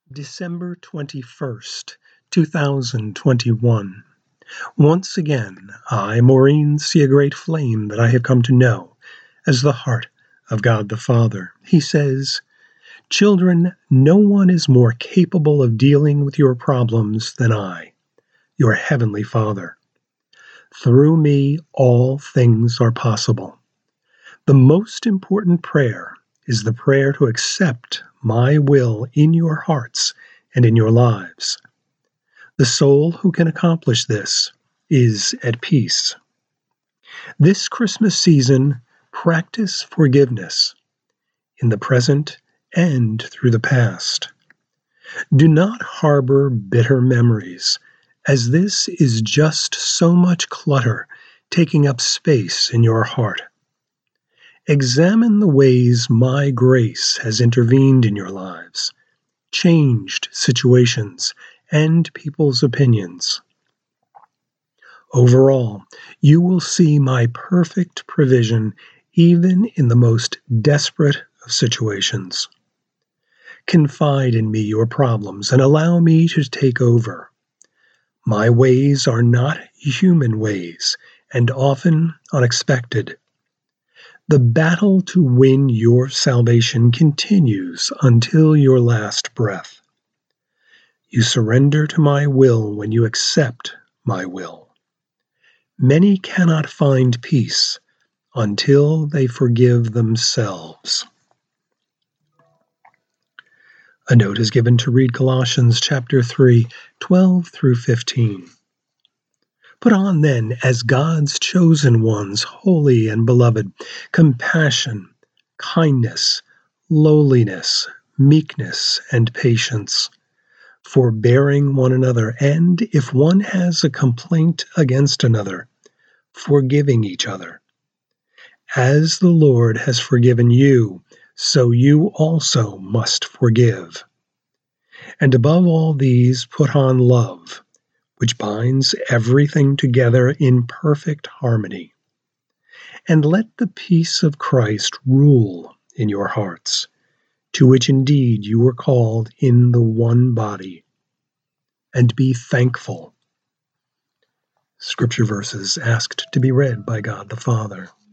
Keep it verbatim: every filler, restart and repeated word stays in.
December twenty-first, two thousand twenty-one. Once again, I, Maureen, see a great flame that I have come to know as the heart of God the Father. He says, "Children, no one is more capable of dealing with your problems than I, your Heavenly Father. Through me, all things are possible." The most important prayer is the prayer to accept my will in your hearts and in your lives. The soul who can accomplish this is at peace. This Christmas season, practice forgiveness in the present and through the past. Do not harbor bitter memories, as this is just so much clutter taking up space in your heart. Examine the ways my grace has intervened in your lives, changed situations and people's opinions. Overall, you will see my perfect provision even in the most desperate of situations. Confide in me your problems and allow me to take over. My ways are not human ways and often unexpected. The battle to win your salvation continues until your last breath. You surrender to my will when you accept my will. Many cannot find peace until they forgive themselves. A note is given to read Colossians chapter three, twelve through fifteen. Put on then, as God's chosen ones, holy and beloved, compassion, kindness, lowliness, meekness, and patience, forbearing one another, and if one has a complaint against another, forgiving each other. As the Lord has forgiven you, so you also must forgive. And above all these, put on love, which binds everything together in perfect harmony. And let the peace of Christ rule in your hearts, to which indeed you were called in the one body. And be thankful. Scripture verses asked to be read by God the Father.